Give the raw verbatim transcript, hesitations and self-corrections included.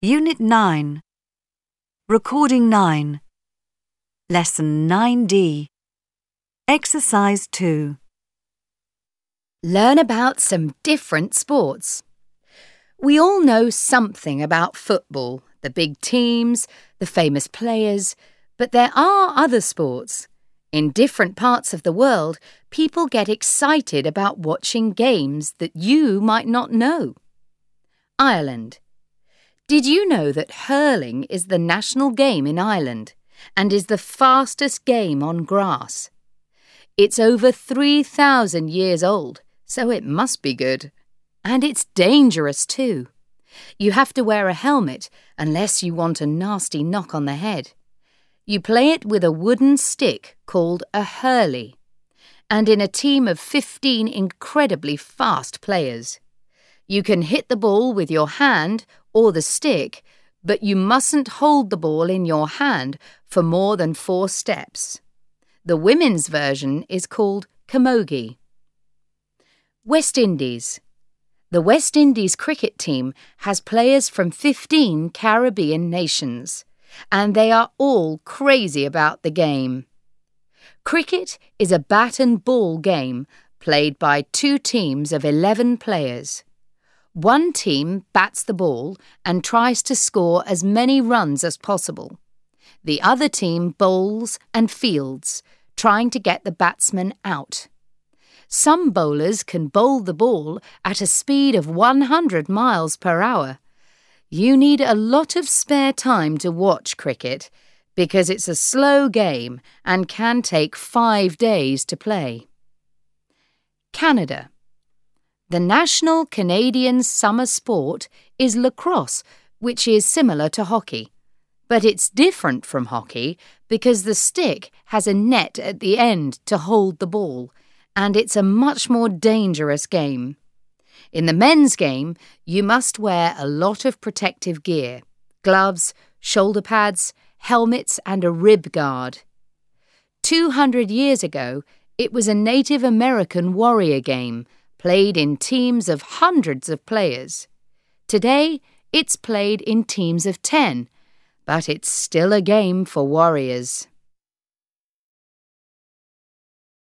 Unit nine. Recording nine. Lesson nine D. Exercise two. Learn about some different sports. We all know something about football, the big teams, the famous players, but there are other sports. In different parts of the world, people get excited about watching games that you might not know. Ireland. Did you know that hurling is the national game in Ireland and is the fastest game on grass? It's over three thousand years old, so it must be good. And it's dangerous too. You have to wear a helmet unless you want a nasty knock on the head. You play it with a wooden stick called a hurley, and in a team of fifteen incredibly fast players. You can hit the ball with your hand or the stick, but you mustn't hold the ball in your hand for more than four steps. The women's version is called camogie. West Indies. The West Indies cricket team has players from fifteen Caribbean nations, and they are all crazy about the game. Cricket is a bat and ball game played by two teams of eleven players. One team bats the ball and tries to score as many runs as possible. The other team bowls and fields, trying to get the batsman out. Some bowlers can bowl the ball at a speed of one hundred miles per hour. You need a lot of spare time to watch cricket because it's a slow game and can take five days to play. Canada. The national Canadian summer sport is lacrosse, which is similar to hockey. But it's different from hockey because the stick has a net at the end to hold the ball, and it's a much more dangerous game. In the men's game, you must wear a lot of protective gear, gloves, shoulder pads, helmets, and a rib guard. Two hundred years ago, it was a Native American warrior game, played in teams of hundreds of players. Today, it's played in teams of ten, but it's still a game for warriors.